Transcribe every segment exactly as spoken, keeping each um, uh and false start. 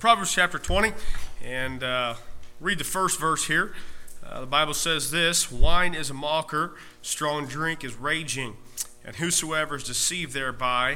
Proverbs chapter twenty, and uh, read the first verse here. Uh, the Bible says this: wine is a mocker, strong drink is raging, and whosoever is deceived thereby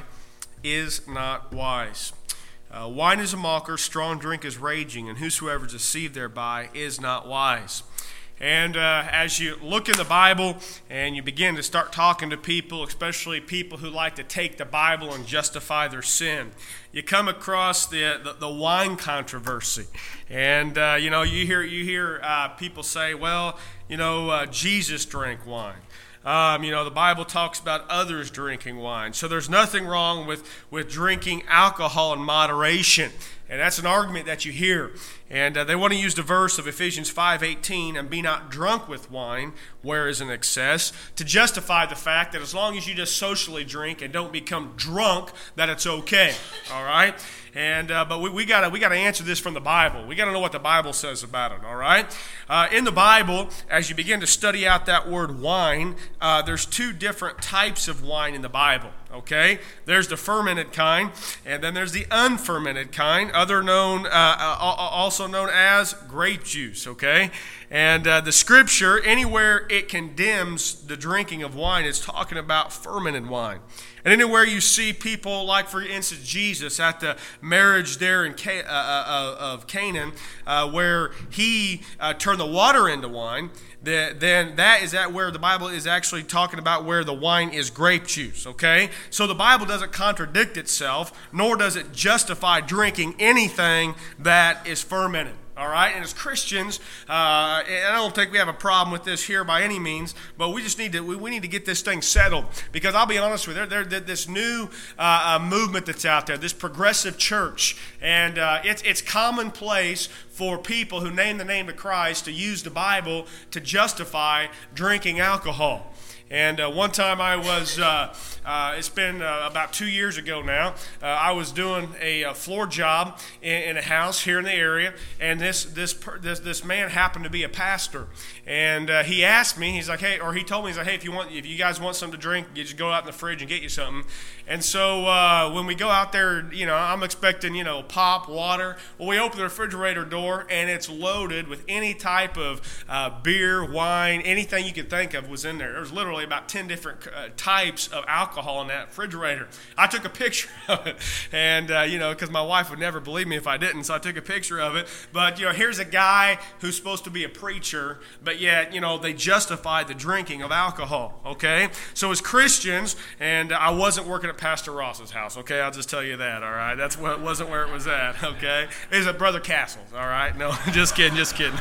is not wise. Uh, wine is a mocker, strong drink is raging, and whosoever is deceived thereby is not wise. And uh, as you look in the Bible and you begin to start talking to people, especially people who like to take the Bible and justify their sin, you come across the the, the wine controversy. And uh, you know, you hear you hear uh, people say, "Well, you know, uh, Jesus drank wine." Um, you know, the Bible talks about others drinking wine. So there's nothing wrong with, with drinking alcohol in moderation. And that's an argument that you hear. And uh, they want to use the verse of Ephesians five eighteen, and be not drunk with wine, where is an excess, to justify the fact that as long as you just socially drink and don't become drunk, that it's okay. All right? And uh, but we, we gotta we gotta answer this from the Bible. We gotta know what the Bible says about it. All right. Uh, in the Bible, as you begin to study out that word wine, uh, there's two different types of wine in the Bible. Okay. There's the fermented kind, and then there's the unfermented kind, other known uh, also known as grape juice. Okay. And uh, the Scripture, anywhere it condemns the drinking of wine, it's talking about fermented wine. And anywhere you see people, like for instance Jesus at the marriage there in Ca- uh, uh, of Canaan, uh, where he uh, turned the water into wine, the, then that is that where the Bible is actually talking about where the wine is grape juice. Okay, so the Bible doesn't contradict itself, nor does it justify drinking anything that is fermented. All right, and as Christians, uh, I don't think we have a problem with this here by any means, but we just need to we, we need to get this thing settled, because I'll be honest with you, there, there, this new uh, uh, movement that's out there, this progressive church, and uh, it's it's commonplace for people who name the name of Christ to use the Bible to justify drinking alcohol. And uh, one time I was, uh, uh, it's been uh, about two years ago now, uh, I was doing a, a floor job in, in a house here in the area, and this this this, this man happened to be a pastor. And uh, he asked me, he's like, hey, or he told me, he's like, hey, if you want, if you guys want something to drink, you just go out in the fridge and get you something. And so uh, when we go out there, you know, I'm expecting, you know, pop, water. Well, we open the refrigerator door, and it's loaded with any type of uh, beer, wine, anything you could think of was in there. There's literally about ten different uh, types of alcohol in that refrigerator. I took a picture of it, and, uh, you know, because my wife would never believe me if I didn't, so I took a picture of it. But, you know, here's a guy who's supposed to be a preacher, but yet, you know, they justify the drinking of alcohol, okay? So as Christians, and I wasn't working at Pastor Ross's house, okay? I'll just tell you that, all right? That's what wasn't where it was at, okay? It was at Brother Castle's, all right? No, just kidding, just kidding.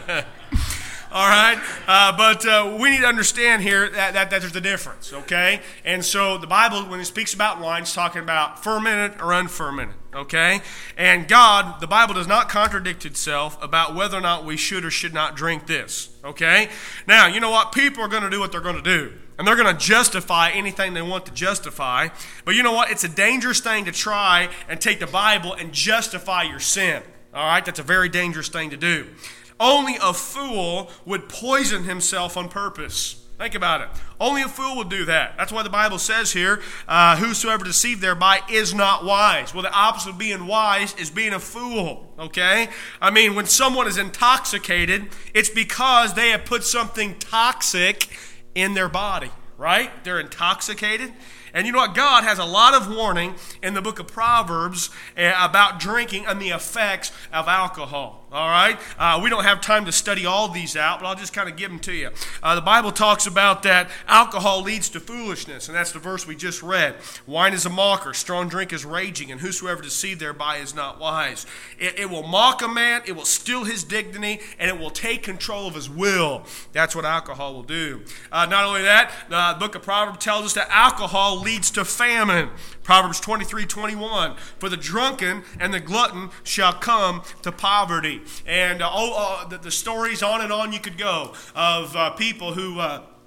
All right, uh, but uh, we need to understand here that, that, that there's a difference, okay? And so the Bible, when it speaks about wine, it's talking about fermented or unfermented, okay? And God, the Bible does not contradict itself about whether or not we should or should not drink this, okay? Now, you know what? People are going to do what they're going to do. And they're going to justify anything they want to justify. But you know what? It's a dangerous thing to try and take the Bible and justify your sin, all right? That's a very dangerous thing to do. Only a fool would poison himself on purpose. Think about it. Only a fool would do that. That's why the Bible says here, uh, whosoever deceived thereby is not wise. Well, the opposite of being wise is being a fool, okay? I mean, when someone is intoxicated, it's because they have put something toxic in their body, right? They're intoxicated. And you know what? God has a lot of warning in the book of Proverbs uh, about drinking and the effects of alcohol. All right? Uh, we don't have time to study all these out, but I'll just kind of give them to you. Uh, the Bible talks about that alcohol leads to foolishness, and that's the verse we just read. Wine is a mocker, strong drink is raging, and whosoever deceived thereby is not wise. It, it will mock a man, it will steal his dignity, and it will take control of his will. That's what alcohol will do. Uh, not only that, the book of Proverbs tells us that alcohol leads to famine. Proverbs twenty-three twenty-one, for the drunken and the glutton shall come to poverty. And uh, oh, uh, the, the stories on and on you could go of uh, people who... Uh,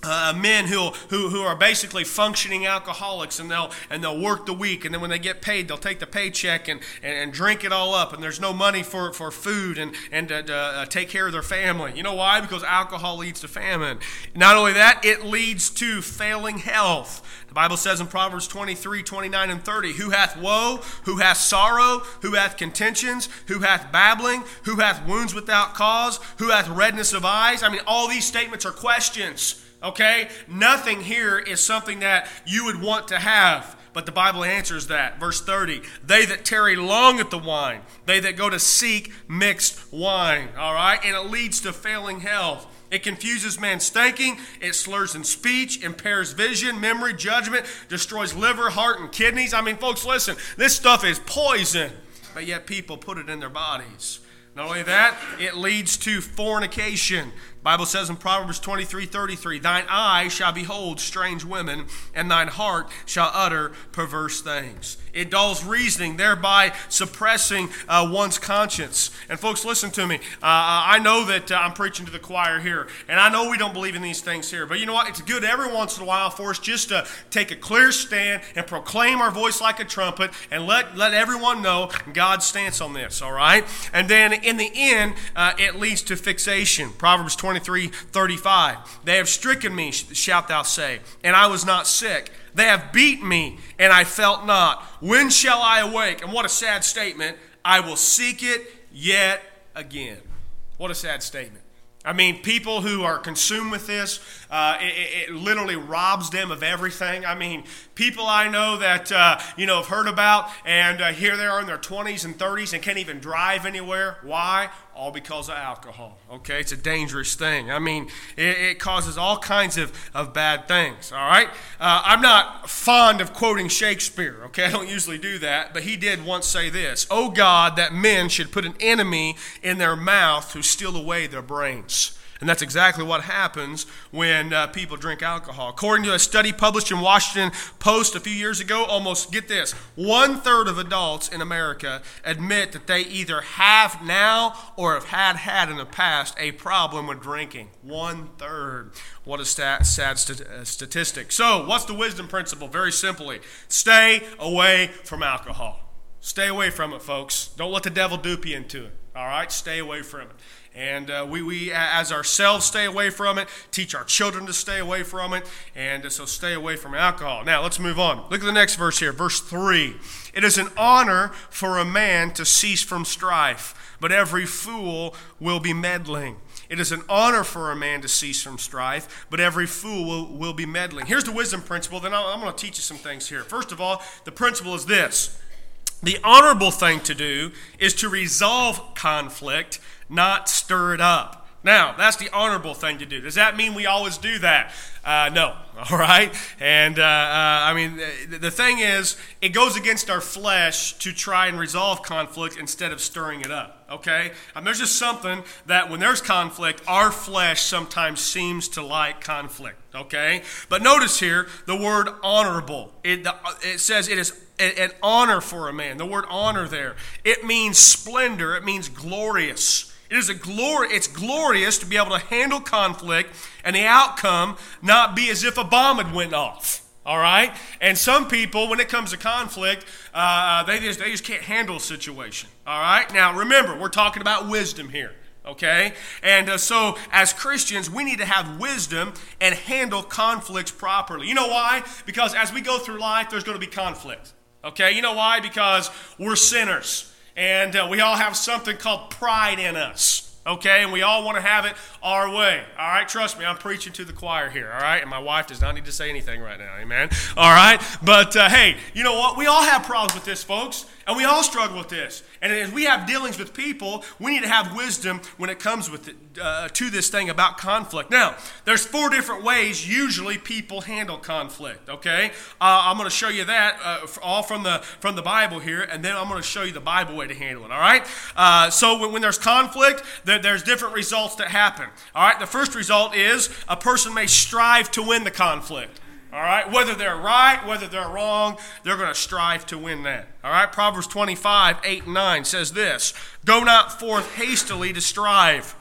Uh, men who, who who are basically functioning alcoholics, and they'll and they'll work the week, and then when they get paid, they'll take the paycheck and, and, and drink it all up, and there's no money for, for food and and to, to uh, take care of their family. You know why? Because alcohol leads to famine. Not only that, it leads to failing health. The Bible says in Proverbs twenty-three, twenty-nine, and thirty, who hath woe, who hath sorrow, who hath contentions, who hath babbling, who hath wounds without cause, who hath redness of eyes. I mean, all these statements are questions. Okay? Nothing here is something that you would want to have. But the Bible answers that. Verse thirty, they that tarry long at the wine, they that go to seek mixed wine. All right? And it leads to failing health. It confuses man's thinking. It slurs in speech, impairs vision, memory, judgment, destroys liver, heart, and kidneys. I mean, folks, listen, this stuff is poison. But yet people put it in their bodies. Not only that, it leads to fornication. The Bible says in Proverbs twenty-three, thirty-three, thine eye shall behold strange women, and thine heart shall utter perverse things. It dulls reasoning, thereby suppressing uh, one's conscience. And folks, listen to me. Uh, I know that uh, I'm preaching to the choir here, and I know we don't believe in these things here. But you know what? It's good every once in a while for us just to take a clear stand and proclaim our voice like a trumpet and let, let everyone know God's stance on this, all right? And then in the end, uh, it leads to fixation. Proverbs twenty-three, thirty-five, they have stricken me, shalt thou say, and I was not sick. They have beat me, and I felt not. When shall I awake? And what a sad statement. I will seek it yet again. What a sad statement. I mean, people who are consumed with this, uh, it, it literally robs them of everything. I mean, people I know that, uh, you know, have heard about, and uh, here they are in their twenties and thirties and can't even drive anywhere. Why? All because of alcohol. Okay, it's a dangerous thing. I mean, it, it causes all kinds of, of bad things, all right? Uh, I'm not fond of quoting Shakespeare, okay? I don't usually do that, but he did once say this, "O God, that men should put an enemy in their mouth who steal away their brains." And that's exactly what happens when uh, people drink alcohol. According to a study published in Washington Post a few years ago, almost, get this, one-third of adults in America admit that they either have now or have had had in the past a problem with drinking. One-third. What a stat, sad st- uh, statistic. So, what's the wisdom principle? Very simply, stay away from alcohol. Stay away from it, folks. Don't let the devil dupe you into it. All right? Stay away from it. And uh, we, we, as ourselves, stay away from it, teach our children to stay away from it, and uh, so stay away from alcohol. Now, let's move on. Look at the next verse here, verse three. It is an honor for a man to cease from strife, but every fool will be meddling. It is an honor for a man to cease from strife, but every fool will, will be meddling. Here's the wisdom principle. Then I'm going to teach you some things here. First of all, the principle is this. The honorable thing to do is to resolve conflict, not stir it up. Now, that's the honorable thing to do. Does that mean we always do that? Uh, no, all right? And, uh, uh, I mean, the, the thing is, it goes against our flesh to try and resolve conflict instead of stirring it up, okay? I mean, there's just something that when there's conflict, our flesh sometimes seems to like conflict, okay? But notice here, the word honorable. It, the, it says it is an honor for a man. The word honor there, it means splendor. It means glorious. It is a glory. It's glorious to be able to handle conflict and the outcome not be as if a bomb had went off. All right? And some people, when it comes to conflict, uh, they just they just can't handle a situation. All right? Now, remember, we're talking about wisdom here. Okay? And uh, so, as Christians, we need to have wisdom and handle conflicts properly. You know why? Because as we go through life, there's going to be conflict. Okay? You know why? Because we're sinners. And uh, we all have something called pride in us, okay? And we all want to have it our way, all right? Trust me, I'm preaching to the choir here, all right? And my wife does not need to say anything right now, amen? All right? But, uh, hey, you know what? We all have problems with this, folks, and we all struggle with this. And as we have dealings with people, we need to have wisdom when it comes with it, uh, to this thing about conflict. Now, there's four different ways usually people handle conflict, okay? Uh, I'm going to show you that uh, all from the from the Bible here, and then I'm going to show you the Bible way to handle it, all right? Uh, so when, when there's conflict, there, there's different results that happen, all right? The first result is a person may strive to win the conflict. All right, whether they're right, whether they're wrong, they're going to strive to win that. All right, Proverbs twenty-five, eight and nine says this, go not forth hastily to strive,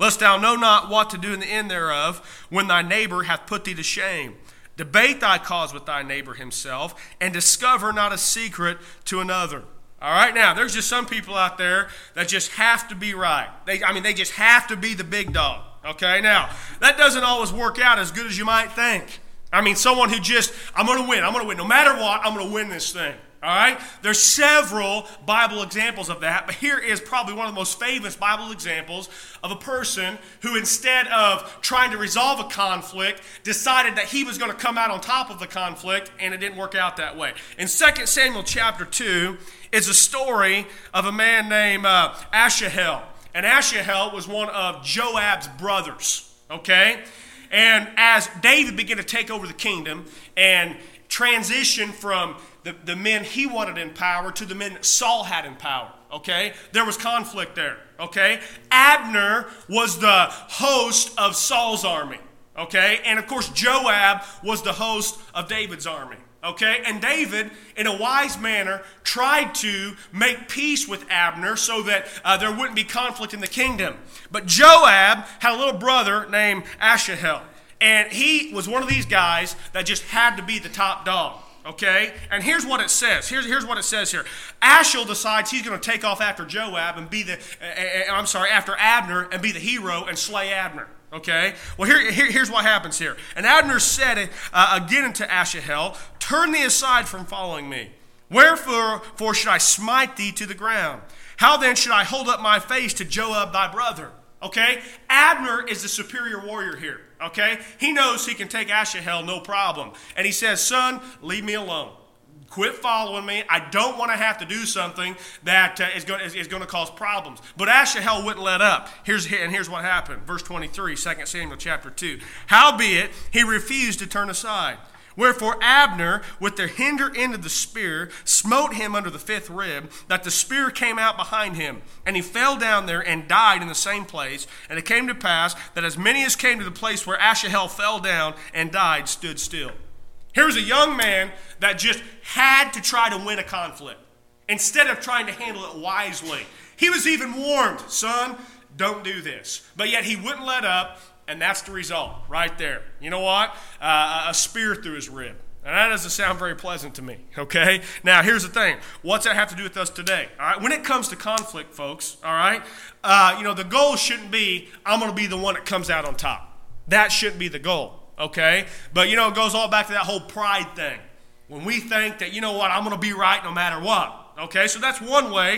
lest thou know not what to do in the end thereof, when thy neighbor hath put thee to shame. Debate thy cause with thy neighbor himself, and discover not a secret to another. All right, now, there's just some people out there that just have to be right. They, I mean, they just have to be the big dog. Okay, now, that doesn't always work out as good as you might think. I mean, someone who just, I'm going to win, I'm going to win. No matter what, I'm going to win this thing. All right? There's several Bible examples of that, but here is probably one of the most famous Bible examples of a person who, instead of trying to resolve a conflict, decided that he was going to come out on top of the conflict, and it didn't work out that way. In Second Samuel chapter two is a story of a man named uh, Asahel. And Asahel was one of Joab's brothers, okay? And as David began to take over the kingdom and transition from the, the men he wanted in power to the men that Saul had in power, okay? There was conflict there, okay? Abner was the host of Saul's army, okay? And of course, Joab was the host of David's army, okay? And David, in a wise manner, tried to make peace with Abner so that uh, there wouldn't be conflict in the kingdom. But Joab had a little brother named Asahel. And he was one of these guys that just had to be the top dog. Okay? And here's what it says. Here's, here's what it says here. Asahel decides he's going to take off after Joab and be the, uh, uh, I'm sorry, after Abner and be the hero and slay Abner. Okay? Well, here, here, here's what happens here. And Abner said uh, again unto Asahel, turn thee aside from following me. Wherefore for should I smite thee to the ground? How then should I hold up my face to Joab thy brother? Okay? Abner is the superior warrior here. Okay? He knows he can take Asahel no problem. And he says, son, leave me alone. Quit following me. I don't want to have to do something that uh, is, going, is, is going to cause problems. But Asahel wouldn't let up. Here's, and here's what happened. Verse twenty-three, Second Samuel chapter two. Howbeit, he refused to turn aside. Wherefore Abner, with the hinder end of the spear, smote him under the fifth rib, that the spear came out behind him. And he fell down there and died in the same place. And it came to pass that as many as came to the place where Asahel fell down and died stood still. Here's a young man that just had to try to win a conflict instead of trying to handle it wisely. He was even warned, son, don't do this. But yet he wouldn't let up. And that's the result right there. You know what? Uh, a spear through his rib. And that doesn't sound very pleasant to me, okay? Now, here's the thing. What's that have to do with us today? All right? When it comes to conflict, folks, all right, uh, you know, the goal shouldn't be, I'm going to be the one that comes out on top. That shouldn't be the goal, okay? But, you know, it goes all back to that whole pride thing. When we think that, you know what, I'm going to be right no matter what, okay? So that's one way,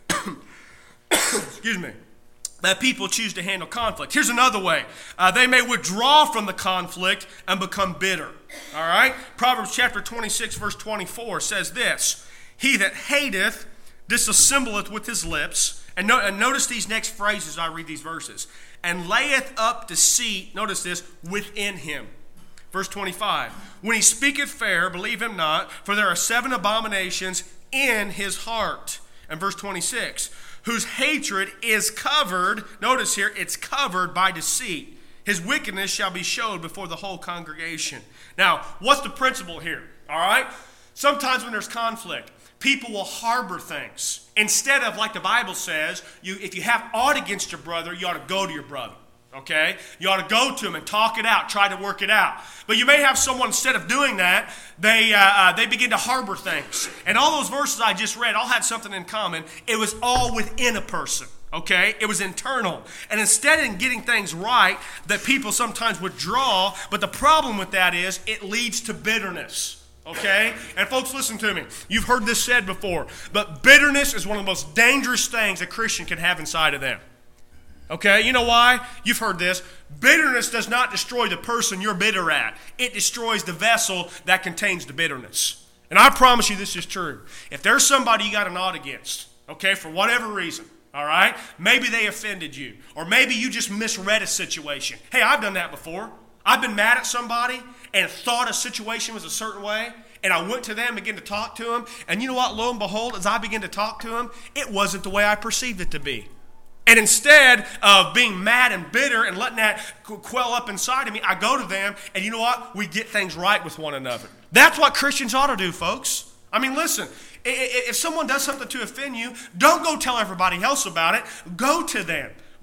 excuse me, that people choose to handle conflict. Here's another way. Uh, they may withdraw from the conflict and become bitter. All right? Proverbs chapter twenty-six, verse twenty-four says this, he that hateth disassembleth with his lips. And, no, and notice these next phrases as I read these verses. And layeth up deceit, notice this, within him. Verse twenty-five, when he speaketh fair, believe him not, for there are seven abominations in his heart. And verse twenty-six, whose hatred is covered, notice here, it's covered by deceit. His wickedness shall be showed before the whole congregation. Now, what's the principle here? All right? Sometimes when there's conflict, people will harbor things. Instead of, like the Bible says, you, if you have aught against your brother, you ought to go to your brother. Okay? You ought to go to him and talk it out, try to work it out. But you may have someone, instead of doing that, they uh, uh, they begin to harbor things. And all those verses I just read all had something in common. It was all within a person. Okay? It was internal. And instead of getting things right, that people sometimes withdraw, but the problem with that is it leads to bitterness. Okay? And folks, listen to me. You've heard this said before, but bitterness is one of the most dangerous things a Christian can have inside of them. Okay, you know why? You've heard this. Bitterness does not destroy the person you're bitter at. It destroys the vessel that contains the bitterness. And I promise you this is true. If there's somebody you got an ought against, okay, for whatever reason, all right, maybe they offended you, or maybe you just misread a situation. Hey, I've done that before. I've been mad at somebody and thought a situation was a certain way, and I went to them and began to talk to them, and you know what, lo and behold, as I began to talk to them, it wasn't the way I perceived it to be. And instead of being mad and bitter and letting that quell up inside of me, I go to them, and you know what? We get things right with one another. That's what Christians ought to do, folks. I mean, listen, if someone does something to offend you, don't go tell everybody else about it. Go to them.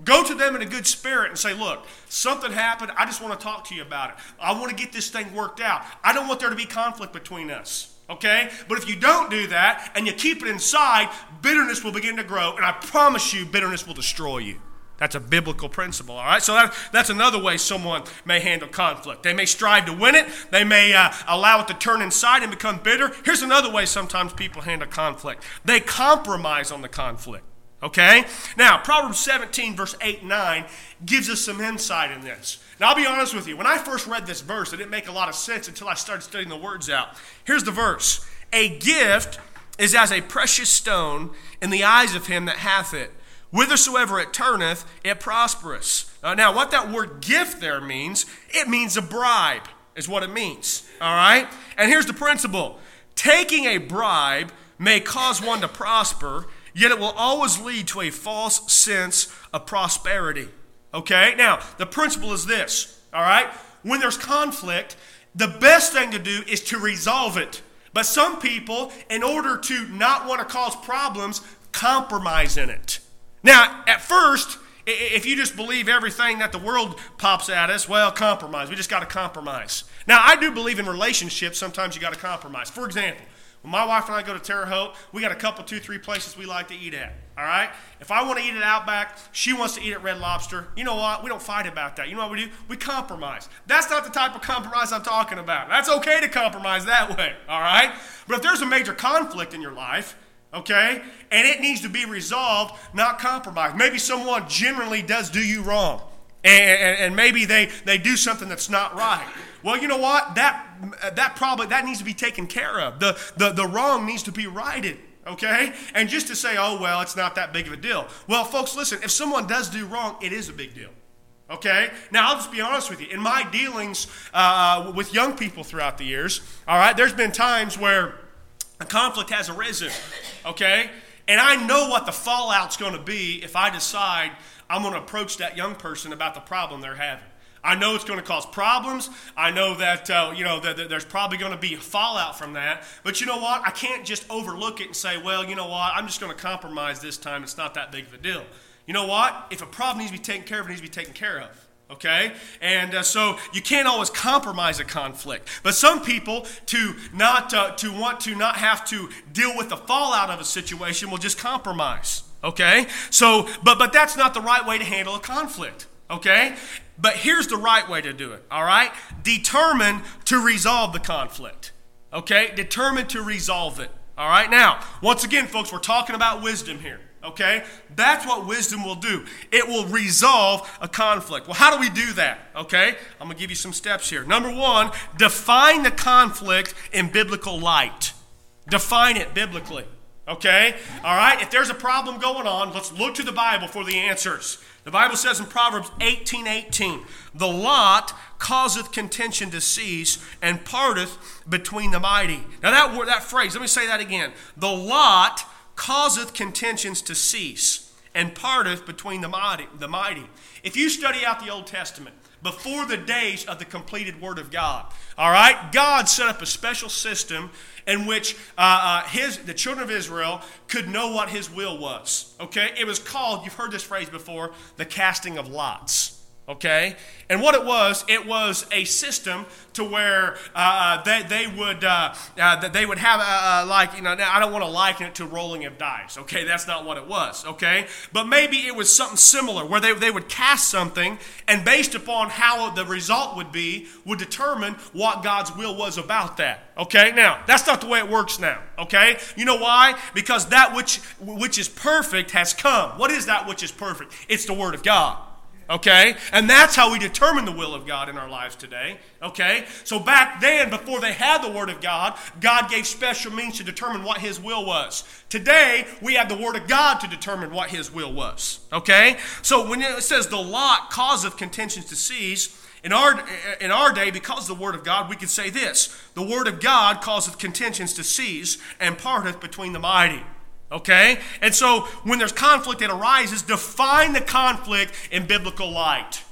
Go to them in a good spirit and say, look, something happened. I just want to talk to you about it. I want to get this thing worked out. I don't want there to be conflict between us. Okay? But if you don't do that and you keep it inside, bitterness will begin to grow. And I promise you, bitterness will destroy you. That's a biblical principle, all right? So that, that's another way someone may handle conflict. They may strive to win it. They may uh, allow it to turn inside and become bitter. Here's another way sometimes people handle conflict. They compromise on the conflict, okay? Now, Proverbs seventeen, verse eight and nine gives us some insight in this. Now, I'll be honest with you. When I first read this verse, it didn't make a lot of sense until I started studying the words out. Here's the verse. A gift is as a precious stone in the eyes of him that hath it. Whithersoever it turneth, it prospereth. Uh, now, what that word gift there means, it means a bribe, is what it means. All right? And here's the principle. Taking a bribe may cause one to prosper, yet it will always lead to a false sense of prosperity. Okay? Now, the principle is this. All right? When there's conflict, the best thing to do is to resolve it. But some people, in order to not want to cause problems, compromise in it. Now, at first, if you just believe everything that the world pops at us, well, compromise. We just got to compromise. Now, I do believe in relationships, sometimes you got to compromise. For example, when my wife and I go to Terre Haute, we got a couple, two, three places we like to eat at, all right? If I want to eat at Outback, she wants to eat at Red Lobster, you know what? We don't fight about that. You know what we do? We compromise. That's not the type of compromise I'm talking about. That's okay to compromise that way, all right? But if there's a major conflict in your life, okay, and it needs to be resolved, not compromised. Maybe someone generally does do you wrong, and, and, and maybe they, they do something that's not right. Well, you know what? That that probably that needs to be taken care of. The, the, the wrong needs to be righted, okay? And just to say, oh, well, it's not that big of a deal. Well, folks, listen, if someone does do wrong, it is a big deal. Okay? Now, I'll just be honest with you. In my dealings uh, with young people throughout the years, all right, there's been times where a conflict has arisen, okay? And I know what the fallout's going to be if I decide I'm going to approach that young person about the problem they're having. I know it's going to cause problems. I know that, uh, you know, that, that there's probably going to be fallout from that. But you know what? I can't just overlook it and say, well, you know what? I'm just going to compromise this time. It's not that big of a deal. You know what? If a problem needs to be taken care of, it needs to be taken care of. Okay? And uh, so you can't always compromise a conflict. But some people, to not uh, to want to not have to deal with the fallout of a situation, will just compromise. Okay? So, but but that's not the right way to handle a conflict. Okay? But here's the right way to do it. All right? Determine to resolve the conflict. Okay? Determine to resolve it. All right? Now, once again, folks, we're talking about wisdom here. Okay? That's what wisdom will do. It will resolve a conflict. Well, how do we do that? Okay? I'm going to give you some steps here. Number one, define the conflict in biblical light. Define it biblically. Okay? All right? If there's a problem going on, let's look to the Bible for the answers. The Bible says in Proverbs eighteen eighteen, the lot causeth contention to cease and parteth between the mighty. Now that, that phrase, let me say that again. The lot causeth contentions to cease, and parteth between the mighty, the mighty. If you study out the Old Testament, before the days of the completed Word of God, all right, God set up a special system in which uh, uh, his the children of Israel could know what His will was. Okay, it was called, you've heard this phrase before, the casting of lots. Okay, and what it was, it was a system to where uh, they they would uh, uh, they would have uh, like you know. Now I don't want to liken it to rolling of dice. Okay, that's not what it was. Okay, but maybe it was something similar where they they would cast something, and based upon how the result would be, would determine what God's will was about that. Okay, now that's not the way it works now. Okay, you know why? Because that which which is perfect has come. What is that which is perfect? It's the Word of God. Okay? And that's how we determine the will of God in our lives today. Okay? So back then, before they had the Word of God, God gave special means to determine what His will was. Today, we have the Word of God to determine what His will was. Okay? So when it says the lot causeth contentions to cease, in our, in our day, because of the Word of God, we could say this. The Word of God causeth contentions to cease and parteth between the mighty. Okay? And so when there's conflict that arises, define the conflict in biblical light.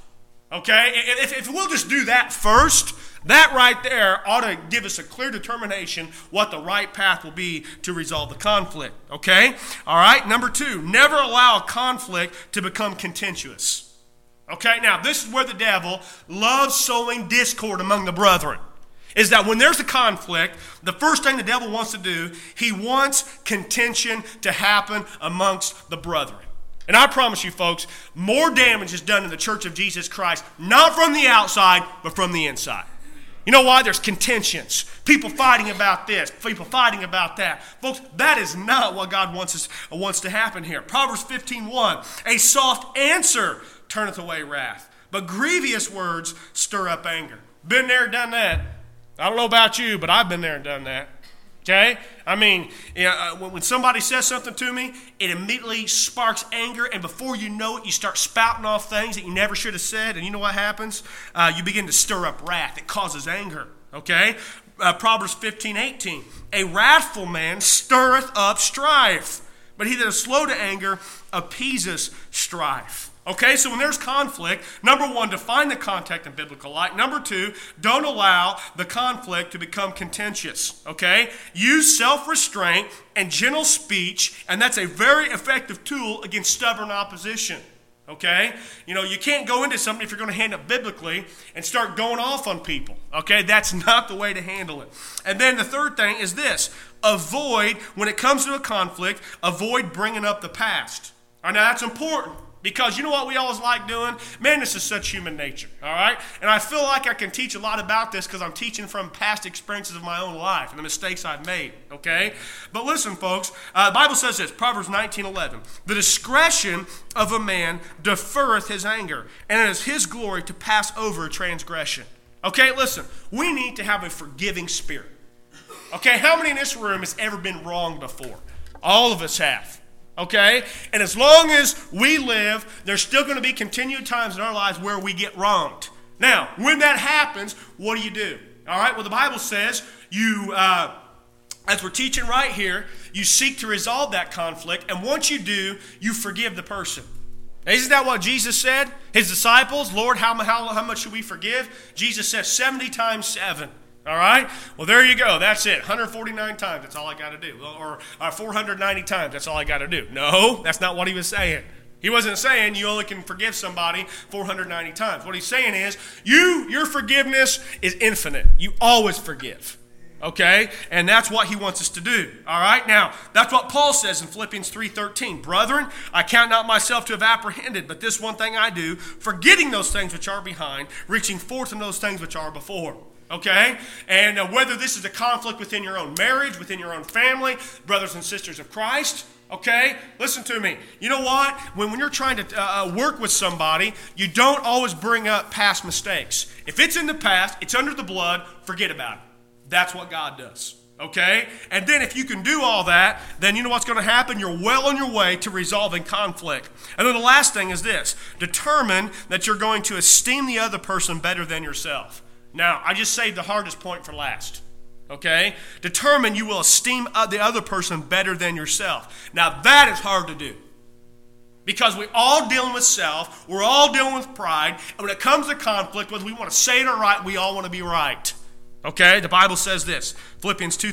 Okay? If, if we'll just do that first, that right there ought to give us a clear determination what the right path will be to resolve the conflict. Okay? All right? Number two, never allow a conflict to become contentious. Okay? Now, this is where the devil loves sowing discord among the brethren. Is that when there's a conflict, the first thing the devil wants to do, he wants contention to happen amongst the brethren. And I promise you, folks, more damage is done in the church of Jesus Christ, not from the outside, but from the inside. You know why? There's contentions. People fighting about this, people fighting about that. Folks, that is not what God wants us wants to happen here. Proverbs fifteen one, a soft answer turneth away wrath, but grievous words stir up anger. Been there, done that. I don't know about you, but I've been there and done that. Okay? I mean, you know, when somebody says something to me, it immediately sparks anger, and before you know it, you start spouting off things that you never should have said, and you know what happens? Uh, you begin to stir up wrath. It causes anger. Okay? Uh, Proverbs fifteen eighteen, a wrathful man stirreth up strife, but he that is slow to anger appeaseth strife. Okay, so when there's conflict, number one, define the context in biblical light. Number two, don't allow the conflict to become contentious. Okay, use self-restraint and gentle speech, and that's a very effective tool against stubborn opposition. Okay, you know, you can't go into something if you're going to handle it biblically and start going off on people. Okay, that's not the way to handle it. And then the third thing is this: avoid, when it comes to a conflict, avoid bringing up the past. All right, now that's important. Because you know what we always like doing? Man, this is such human nature, all right? And I feel like I can teach a lot about this because I'm teaching from past experiences of my own life and the mistakes I've made, okay? But listen, folks, uh, the Bible says this, Proverbs nineteen eleven, the discretion of a man deferreth his anger, and it is his glory to pass over a transgression. Okay, listen, we need to have a forgiving spirit. Okay, how many in this room has ever been wronged before? All of us have. Okay? And as long as we live, there's still going to be continued times in our lives where we get wronged. Now, when that happens, what do you do? All right? Well, the Bible says you, uh, as we're teaching right here, you seek to resolve that conflict. And once you do, you forgive the person. Isn't that what Jesus said? His disciples, Lord, how, how, how much should we forgive? Jesus says seventy times seven. All right? Well, there you go. That's it. one hundred forty-nine times. That's all I got to do. Or uh, four hundred ninety times. That's all I got to do. No, that's not what he was saying. He wasn't saying you only can forgive somebody four hundred ninety times. What he's saying is you, your forgiveness is infinite. You always forgive. Okay? And that's what he wants us to do. All right? Now, that's what Paul says in Philippians three thirteen. Brethren, I count not myself to have apprehended, but this one thing I do, forgetting those things which are behind, reaching forth in those things which are before. Okay? And uh, whether this is a conflict within your own marriage, within your own family, brothers and sisters of Christ, okay? Listen to me. You know what? When, when you're trying to uh, work with somebody, you don't always bring up past mistakes. If it's in the past, it's under the blood, forget about it. That's what God does. Okay? And then if you can do all that, then you know what's going to happen? You're well on your way to resolving conflict. And then the last thing is this. Determine that you're going to esteem the other person better than yourself. Now, I just saved the hardest point for last, okay? Determine you will esteem the other person better than yourself. Now, that is hard to do because we're all dealing with self. We're all dealing with pride. And when it comes to conflict, whether we want to say it or right, we all want to be right. Okay, the Bible says this, Philippians two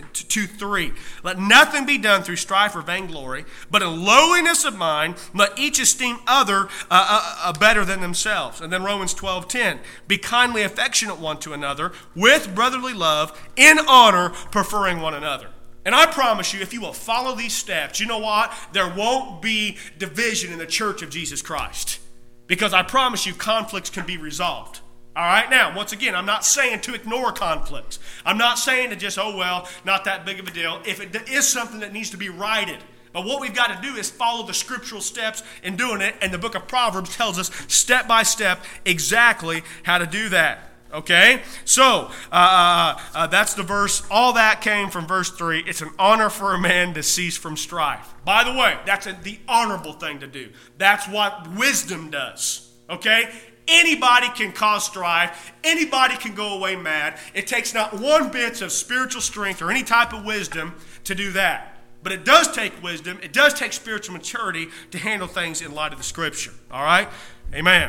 three, let nothing be done through strife or vainglory, but in lowliness of mind, let each esteem other uh, uh, uh, better than themselves. And then Romans twelve ten, be kindly affectionate one to another, with brotherly love, in honor, preferring one another. And I promise you, if you will follow these steps, you know what? There won't be division in the church of Jesus Christ. Because I promise you, conflicts can be resolved. All right, now, once again, I'm not saying to ignore conflicts. I'm not saying to just, oh, well, not that big of a deal. If it is something that needs to be righted. But what we've got to do is follow the scriptural steps in doing it. And the book of Proverbs tells us step by step exactly how to do that. Okay? So, uh, uh, that's the verse. All that came from verse three. It's an honor for a man to cease from strife. By the way, that's a, the honorable thing to do. That's what wisdom does. Okay? Anybody can cause strife. Anybody can go away mad. It takes not one bit of spiritual strength or any type of wisdom to do that. But it does take wisdom. It does take spiritual maturity to handle things in light of the Scripture. All right? Amen.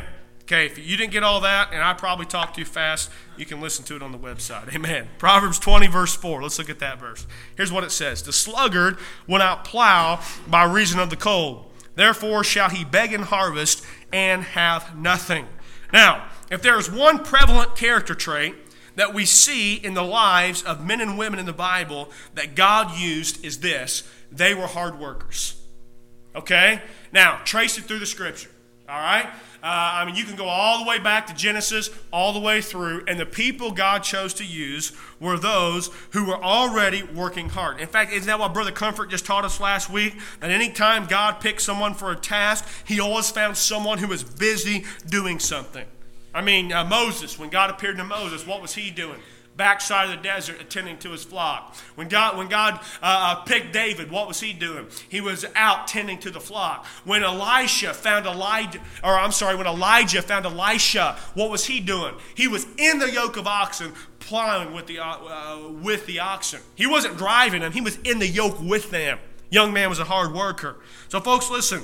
Okay, if you didn't get all that, and I probably talked too fast, you can listen to it on the website. Amen. Proverbs twenty, verse four. Let's look at that verse. Here's what it says. The sluggard will not plow by reason of the cold. Therefore shall he beg in harvest and have nothing. Now, if there's one prevalent character trait that we see in the lives of men and women in the Bible that God used is this. They were hard workers. Okay? Now, trace it through the Scripture. All right? Uh, I mean, you can go all the way back to Genesis, all the way through, and the people God chose to use were those who were already working hard. In fact, isn't that what Brother Comfort just taught us last week? That any time God picked someone for a task, he always found someone who was busy doing something. I mean, uh, Moses, when God appeared to Moses, what was he doing? Backside of the desert, attending to his flock. When God, when God uh, picked David, what was he doing? He was out tending to the flock. When Elisha found Elijah, or I'm sorry, when Elijah found Elisha, what was he doing? He was in the yoke of oxen, plowing with the uh, with the oxen. He wasn't driving them; he was in the yoke with them. Young man was a hard worker. So, folks, listen.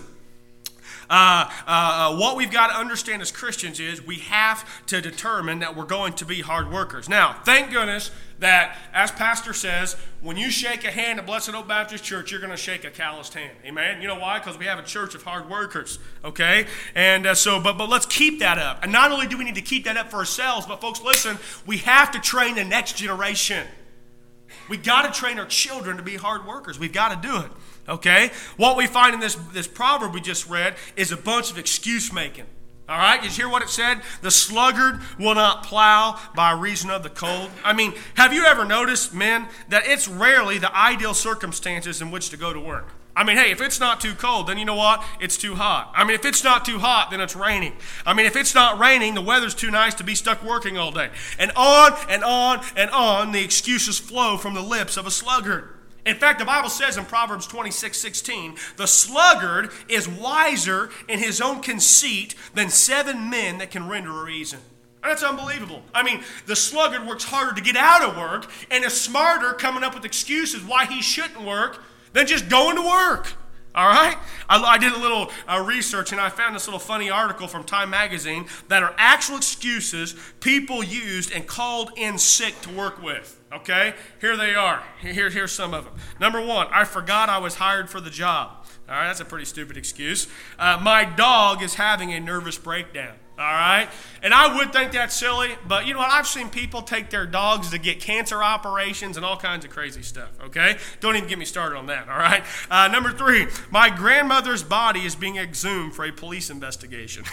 Uh, uh, what we've got to understand as Christians is we have to determine that we're going to be hard workers. Now, thank goodness that, as Pastor says, when you shake a hand at Blessed Hope Baptist Church, you're going to shake a calloused hand. Amen? You know why? Because we have a church of hard workers. Okay? And uh, so, but, but let's keep that up. And not only do we need to keep that up for ourselves, but folks, listen, we have to train the next generation. We got to train our children to be hard workers. We've got to do it. Okay? What we find in this, this proverb we just read is a bunch of excuse making. All right? Did you hear what it said? The sluggard will not plow by reason of the cold. I mean, have you ever noticed, men, that it's rarely the ideal circumstances in which to go to work? I mean, hey, if it's not too cold, then you know what? It's too hot. I mean, if it's not too hot, then it's raining. I mean, if it's not raining, the weather's too nice to be stuck working all day. And on and on and on, the excuses flow from the lips of a sluggard. In fact, the Bible says in Proverbs twenty-six sixteen, the sluggard is wiser in his own conceit than seven men that can render a reason. And that's unbelievable. I mean, the sluggard works harder to get out of work and is smarter coming up with excuses why he shouldn't work than just going to work. All right? I, I did a little uh, research, and I found this little funny article from Time Magazine that are actual excuses people used and called in sick to work with. Okay? Here they are. Here, here's some of them. Number one, I forgot I was hired for the job. All right, that's a pretty stupid excuse. Uh, my dog is having a nervous breakdown. All right? And I would think that's silly, but you know what? I've seen people take their dogs to get cancer operations and all kinds of crazy stuff, okay? Don't even get me started on that, all right? Uh, number three, my grandmother's body is being exhumed for a police investigation.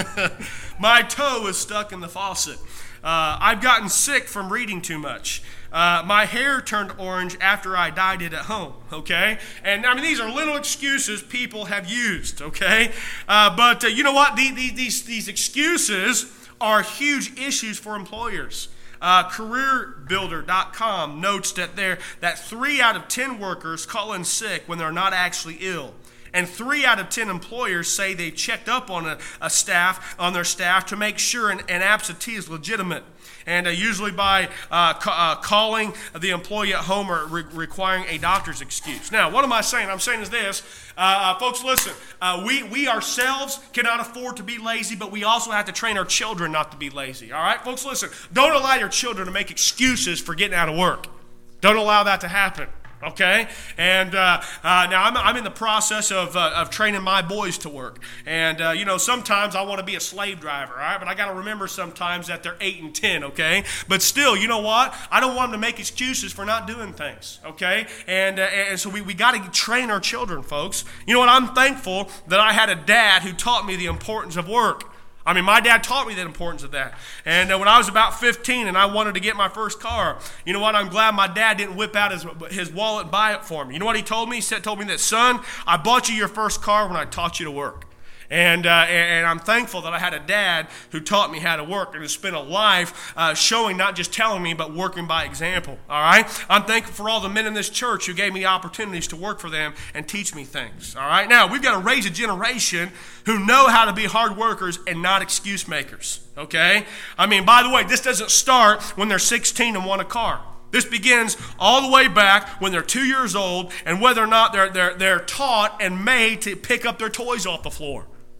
My toe is stuck in the faucet. Uh, I've gotten sick from reading too much. Uh, my hair turned orange after I dyed it at home, okay? And, I mean, these are little excuses people have used, okay? Uh, but uh, you know what? The, the, these, these excuses are huge issues for employers. Uh, career builder dot com notes that, there, that three out of ten workers call in sick when they're not actually ill. And three out of ten employers say they checked up on a, a staff, on their staff to make sure an, an absentee is legitimate. And uh, usually by uh, ca- uh, calling the employee at home or re- requiring a doctor's excuse. Now, what am I saying? I'm saying is this. Uh, uh, folks, listen. Uh, we, we ourselves cannot afford to be lazy, but we also have to train our children not to be lazy. All right? Folks, listen. Don't allow your children to make excuses for getting out of work. Don't allow that to happen. Okay, and uh, uh, now I'm, I'm in the process of uh, of training my boys to work, and uh, you know sometimes I want to be a slave driver, all right, but I got to remember sometimes that they're eight and ten, okay, but still, you know what? I don't want them to make excuses for not doing things, okay, and uh, and so we we got to train our children, folks. You know what? I'm thankful that I had a dad who taught me the importance of work. I mean, my dad taught me the importance of that. And uh, when I was about fifteen and I wanted to get my first car, you know what? I'm glad my dad didn't whip out his, his wallet and buy it for me. You know what he told me? He said, told me that, son, I bought you your first car when I taught you to work. And, uh, and and I'm thankful that I had a dad who taught me how to work and who spent a life uh, showing, not just telling me, but working by example. All right? I'm thankful for all the men in this church who gave me opportunities to work for them and teach me things. All right? Now, we've got to raise a generation who know how to be hard workers and not excuse makers. Okay? I mean, by the way, this doesn't start when they're sixteen and want a car. This begins all the way back when they're two years old and whether or not they're, they're, they're taught and made to pick up their toys off the floor.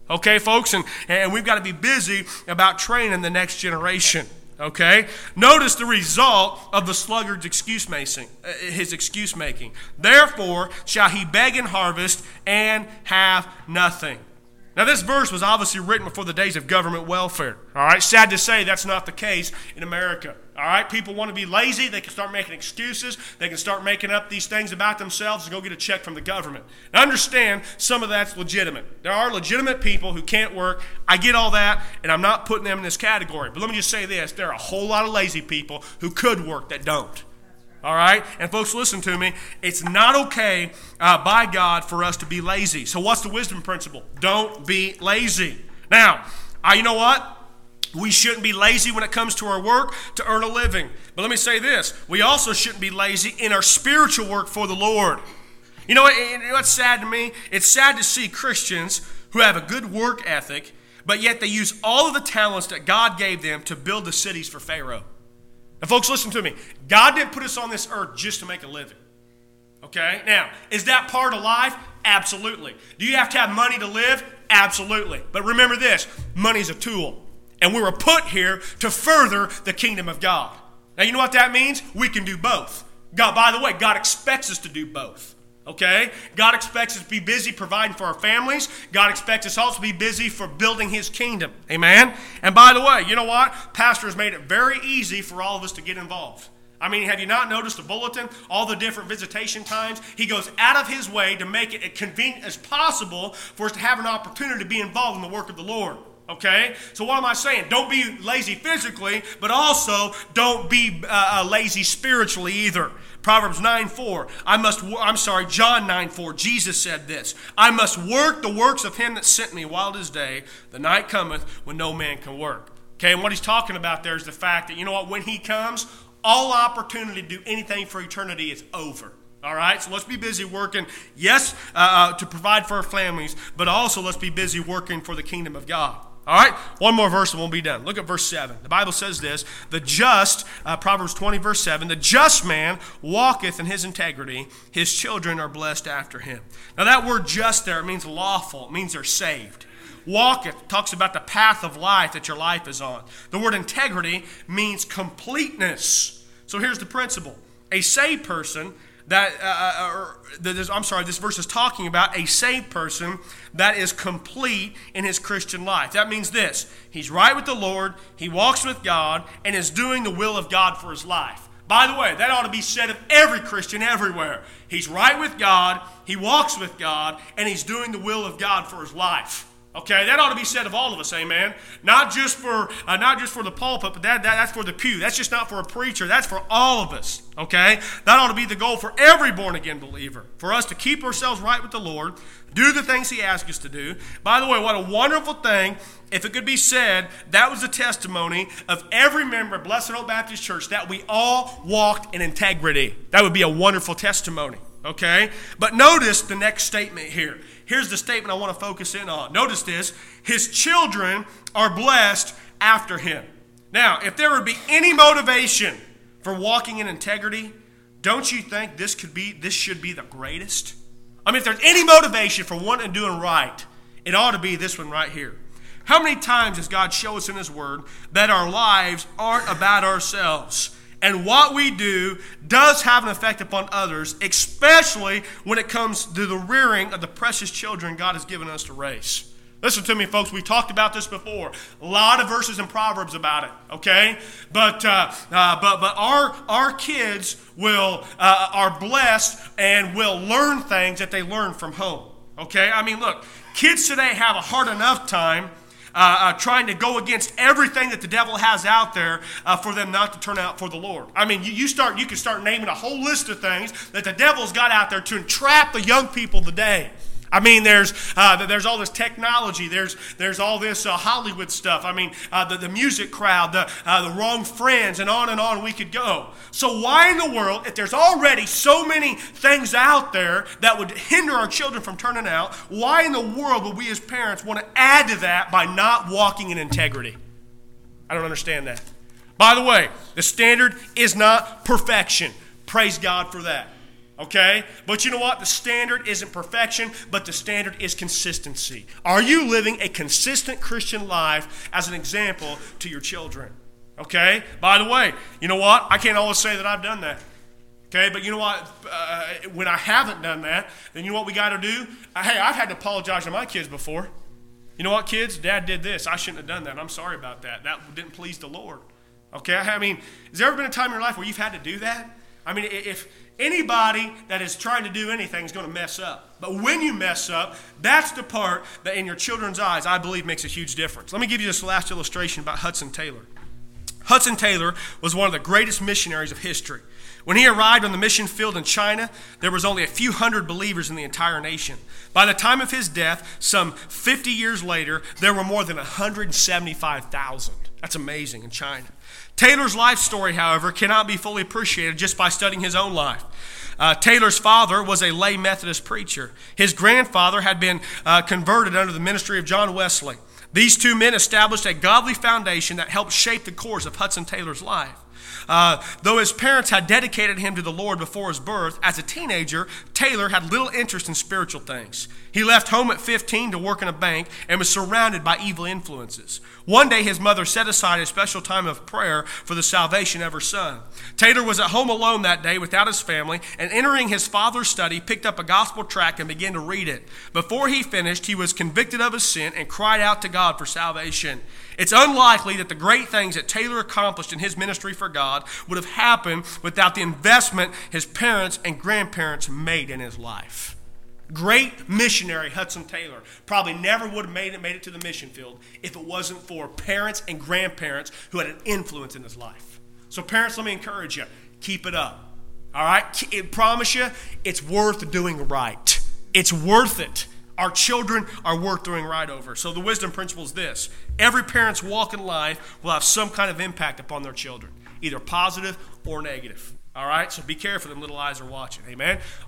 Okay, folks? And, and we've got to be busy about training the next generation. Okay? Notice the result of the sluggard's excuse making, his excuse making. Therefore shall he beg in harvest and have nothing. Now, this verse was obviously written before the days of government welfare. All right? Sad to say, that's not the case in America. All right? People want to be lazy. They can start making excuses. They can start making up these things about themselves and go get a check from the government. Now, understand, some of that's legitimate. There are legitimate people who can't work. I get all that, and I'm not putting them in this category. But let me just say this. There are a whole lot of lazy people who could work that don't. All right? And folks, listen to me. It's not okay uh, by God for us to be lazy. So what's the wisdom principle? Don't be lazy. Now, uh, you know what? We shouldn't be lazy when it comes to our work to earn a living. But let me say this. We also shouldn't be lazy in our spiritual work for the Lord. You know, what, you know what's sad to me? It's sad to see Christians who have a good work ethic, but yet they use all of the talents that God gave them to build the cities for Pharaoh. Now, folks, listen to me. God didn't put us on this earth just to make a living. Okay? Now, is that part of life? Absolutely. Do you have to have money to live? Absolutely. But remember this, money's a tool. And we were put here to further the kingdom of God. Now, you know what that means? We can do both. God, by the way, God expects us to do both. Okay? God expects us to be busy providing for our families. God expects us also to be busy for building His kingdom. Amen? And by the way, you know what? Pastor has made it very easy for all of us to get involved. I mean, have you not noticed the bulletin? All the different visitation times? He goes out of his way to make it as convenient as possible for us to have an opportunity to be involved in the work of the Lord. Okay? So what am I saying? Don't be lazy physically, but also don't be uh, lazy spiritually either. Proverbs nine four. I must, I'm sorry, John nine four. Jesus said this. I must work the works of him that sent me while it is day. The night cometh when no man can work. Okay, and what he's talking about there is the fact that, you know what, when he comes, all opportunity to do anything for eternity is over. All right, so let's be busy working, yes, uh, to provide for our families, but also let's be busy working for the kingdom of God. All right, one more verse and we'll be done. Look at verse seven. The Bible says this, the just, uh, Proverbs twenty verse seven, the just man walketh in his integrity, his children are blessed after him. Now that word just there, it means lawful, it means they're saved. Walketh talks about the path of life that your life is on. The word integrity means completeness. So here's the principle. A saved person that, uh, or, that is, I'm sorry, this verse is talking about a saved person that is complete in his Christian life. That means this. He's right with the Lord, he walks with God, and is doing the will of God for his life. By the way, that ought to be said of every Christian everywhere. He's right with God, he walks with God, and he's doing the will of God for his life. Okay, that ought to be said of all of us, amen. Not just for uh, not just for the pulpit, but that, that that's for the pew. That's just not for a preacher. That's for all of us. Okay, that ought to be the goal for every born again believer. For us to keep ourselves right with the Lord, do the things He asks us to do. By the way, what a wonderful thing! If it could be said, that was the testimony of every member of Blessed Hope Baptist Church that we all walked in integrity. That would be a wonderful testimony. Okay, but notice the next statement here. Here's the statement I want to focus in on. Notice this. His children are blessed after him. Now, if there would be any motivation for walking in integrity, don't you think this could be, this should be the greatest? I mean, if there's any motivation for wanting and doing right, it ought to be this one right here. How many times does God show us in His Word that our lives aren't about ourselves? And what we do does have an effect upon others, especially when it comes to the rearing of the precious children God has given us to raise. Listen to me, folks. We talked about this before. A lot of verses in Proverbs about it, okay? But uh, uh, but but our our kids will uh, are blessed and will learn things that they learn from home, okay? I mean, look, kids today have a hard enough time Uh, uh, trying to go against everything that the devil has out there uh, for them not to turn out for the Lord. I mean, you, you start, you can start naming a whole list of things that the devil's got out there to entrap the young people today. I mean, there's uh, there's all this technology. There's there's all this uh, Hollywood stuff. I mean, uh, the, the music crowd, the uh, the wrong friends, and on and on we could go. So why in the world, if there's already so many things out there that would hinder our children from turning out, why in the world would we as parents want to add to that by not walking in integrity? I don't understand that. By the way, the standard is not perfection. Praise God for that. Okay? But you know what? The standard isn't perfection, but the standard is consistency. Are you living a consistent Christian life as an example to your children? Okay? By the way, you know what? I can't always say that I've done that. Okay? But you know what? Uh, when I haven't done that, then you know what we got to do? Uh, hey, I've had to apologize to my kids before. You know what, kids? Dad did this. I shouldn't have done that. I'm sorry about that. That didn't please the Lord. Okay? I mean, has there ever been a time in your life where you've had to do that? I mean, if anybody that is trying to do anything is going to mess up. But when you mess up, that's the part that in your children's eyes, I believe, makes a huge difference. Let me give you this last illustration about Hudson Taylor. Hudson Taylor was one of the greatest missionaries of history. When he arrived on the mission field in China, there was only a few hundred believers in the entire nation. By the time of his death, some fifty years later, there were more than one hundred seventy-five thousand. That's amazing in China. Taylor's life story, however, cannot be fully appreciated just by studying his own life. Uh, Taylor's father was a lay Methodist preacher. His grandfather had been uh, converted under the ministry of John Wesley. These two men established a godly foundation that helped shape the course of Hudson Taylor's life. Uh, though his parents had dedicated him to the Lord before his birth, as a teenager, Taylor had little interest in spiritual things. He left home at fifteen to work in a bank and was surrounded by evil influences. One day, his mother set aside a special time of prayer for the salvation of her son. Taylor was at home alone that day without his family, and entering his father's study, picked up a gospel tract and began to read it. Before he finished, he was convicted of his sin and cried out to God for salvation. It's unlikely that the great things that Taylor accomplished in his ministry for God would have happened without the investment his parents and grandparents made in his life. Great missionary Hudson Taylor probably never would have made it, made it to the mission field if it wasn't for parents and grandparents who had an influence in his life. So parents, let me encourage you, keep it up. All right? I promise you, it's worth doing right. It's worth it. Our children are worth doing right over. So the wisdom principle is this. Every parent's walk in life will have some kind of impact upon their children, either positive or negative. All right? So be careful, them little eyes are watching. Amen?